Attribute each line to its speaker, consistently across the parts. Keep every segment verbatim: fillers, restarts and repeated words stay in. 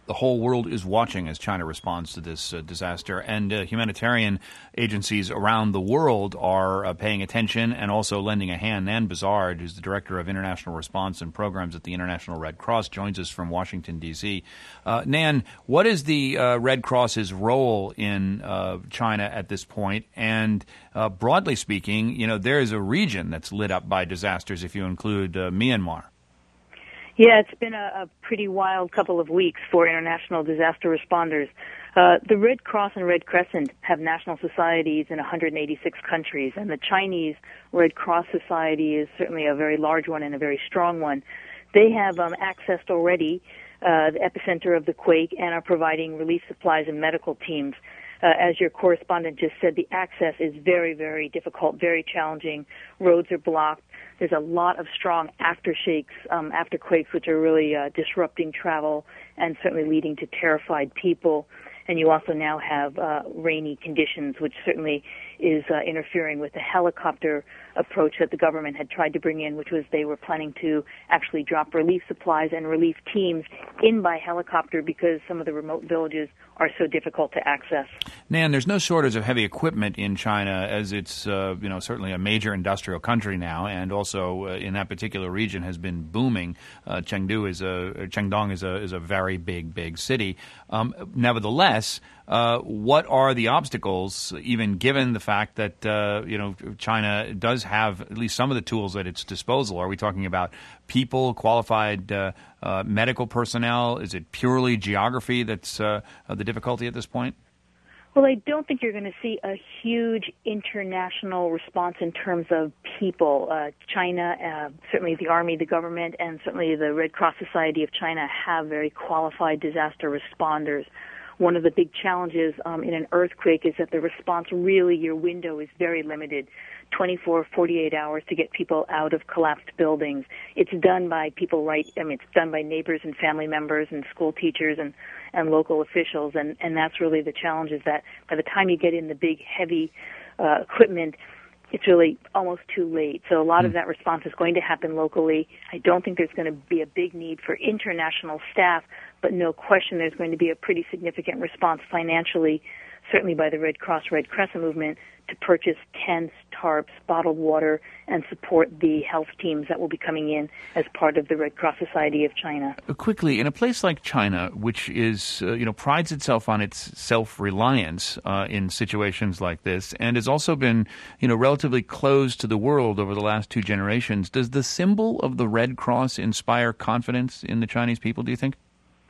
Speaker 1: the whole world is watching as China responds to this uh, disaster, and uh, humanitarian agencies around the world are uh, paying attention and also lending a hand. Nan Bazard, who's the Director of International Response and Programs at the International Red Cross, joins us from Washington, D C Uh, Nan, what is the uh, Red Cross's role in uh, China at this point? And uh, broadly speaking, you know, there is a region that's lit up by disasters if you include uh, Myanmar.
Speaker 2: Yeah, it's been a, a pretty wild couple of weeks for international disaster responders. Uh, the Red Cross and Red Crescent have national societies in one hundred eighty-six countries, and the Chinese Red Cross Society is certainly a very large one and a very strong one. They have um, accessed already uh, the epicenter of the quake and are providing relief supplies and medical teams. Uh, as your correspondent just said, the access is very, very difficult, very challenging. Roads are blocked. There's a lot of strong aftershakes, um, afterquakes, which are really uh, disrupting travel and certainly leading to terrified people. And you also now have uh, rainy conditions, which certainly is uh, interfering with the helicopter approach that the government had tried to bring in, which was they were planning to actually drop relief supplies and relief teams in by helicopter because some of the remote villages are so difficult to access.
Speaker 1: Nan, there's no shortage of heavy equipment in China, as it's uh, you know certainly a major industrial country now, and also uh, in that particular region has been booming. Uh, Chengdu is a Chengdong is a is a very big big city. Um, nevertheless, uh, what are the obstacles, even given the fact that uh, you know China does have at least some of the tools at its disposal? Are we talking about people, qualified uh, uh, medical personnel? Is it purely geography that's uh, the difficulty at this point?
Speaker 2: Well, I don't think you're going to see a huge international response in terms of people. Uh, China, uh, certainly the Army, the government, and certainly the Red Cross Society of China have very qualified disaster responders. One of the big challenges um, in an earthquake is that the response, really, your window is very limited, twenty-four, forty-eight hours to get people out of collapsed buildings. It's done by people right, I mean, it's done by neighbors and family members and school teachers and, and local officials, and, and that's really the challenge, is that by the time you get in the big, heavy uh, equipment, it's really almost too late. So a lot of that response is going to happen locally. I don't think there's going to be a big need for international staff, but no question there's going to be a pretty significant response financially, certainly by the Red Cross, Red Crescent movement, to purchase tents, tarps, bottled water, and support the health teams that will be coming in as part of the Red Cross Society of China.
Speaker 1: Quickly, in a place like China, which is, uh, you know, prides itself on its self-reliance uh, in situations like this, and has also been, you know, relatively closed to the world over the last two generations, does the symbol of the Red Cross inspire confidence in the Chinese people, do you think?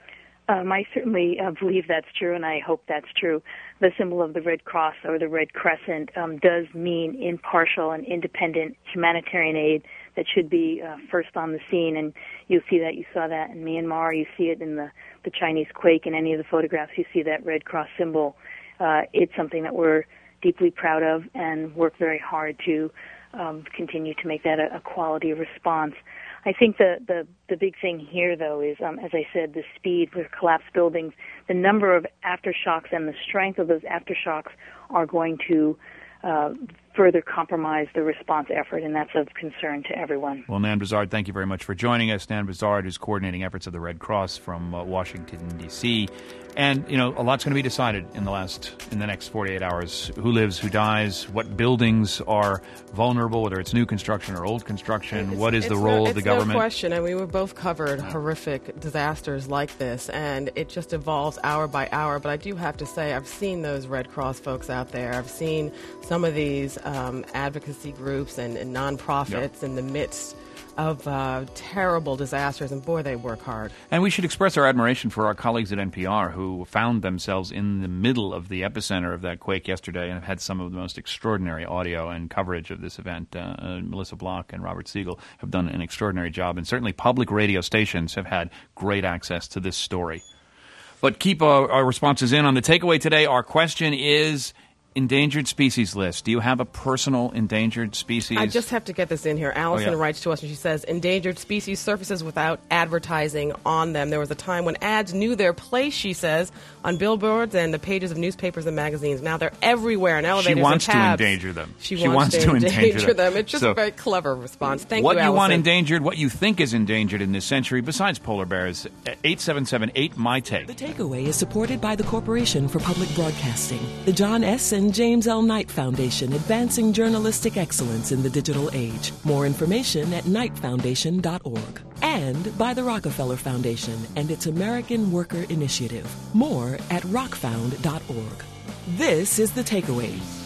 Speaker 2: Um, I certainly uh, believe that's true, and I hope that's true. The symbol of the Red Cross or the Red Crescent um, does mean impartial and independent humanitarian aid that should be uh, first on the scene, and you see that. You saw that in Myanmar. You see it in the, the Chinese quake. In any of the photographs, you see that Red Cross symbol. Uh, it's something that we're deeply proud of and work very hard to um, continue to make that a, a quality response. I think the, the, the big thing here, though, is, um, as I said, the speed with collapsed buildings, the number of aftershocks and the strength of those aftershocks are going to uh, further compromise the response effort, and that's of concern to everyone.
Speaker 1: Well, Nan Bazard, thank you very much for joining us. Nan Bazard is coordinating efforts of the Red Cross from uh, Washington, D C And, you know, a lot's going to be decided in the last, in the next forty-eight hours. Who lives, who dies, what buildings are vulnerable, whether it's new construction or old construction,
Speaker 3: it's,
Speaker 1: what is the
Speaker 3: no,
Speaker 1: role of the government?
Speaker 3: It's no question, and we were both covered horrific disasters like this, and it just evolves hour by hour. But I do have to say, I've seen those Red Cross folks out there. I've seen some of these um, advocacy groups and, and nonprofits yep. in the midst of uh, terrible disasters, and boy, they work hard.
Speaker 1: And we should express our admiration for our colleagues at N P R who found themselves in the middle of the epicenter of that quake yesterday and have had some of the most extraordinary audio and coverage of this event. Uh, uh, Melissa Block and Robert Siegel have done an extraordinary job, and certainly public radio stations have had great access to this story. But keep our, our responses in on the takeaway today. Our question is, endangered species list. Do you have a personal endangered species?
Speaker 3: I just have to get this in here. Allison
Speaker 1: oh, yeah.
Speaker 3: writes to us and she says, endangered species surfaces without advertising on them. There was a time when ads knew their place, she says, on billboards and the pages of newspapers and magazines. Now they're everywhere in elevators
Speaker 1: She wants
Speaker 3: and cabs.
Speaker 1: to endanger them.
Speaker 3: She,
Speaker 1: she
Speaker 3: wants,
Speaker 1: wants
Speaker 3: to,
Speaker 1: to
Speaker 3: endanger,
Speaker 1: endanger them.
Speaker 3: them. It's just
Speaker 1: so,
Speaker 3: a very clever response. Thank
Speaker 1: what
Speaker 3: you, Allison.
Speaker 1: What you want endangered, what you think is endangered in this century, besides polar bears, eight seven seven eight, M Y Take.
Speaker 4: The Takeaway is supported by the Corporation for Public Broadcasting, the John S. and James L. Knight Foundation, advancing journalistic excellence in the digital age. More information at knight foundation dot org. And by the Rockefeller Foundation and its American Worker Initiative. More at rock found dot org. This is The Takeaway.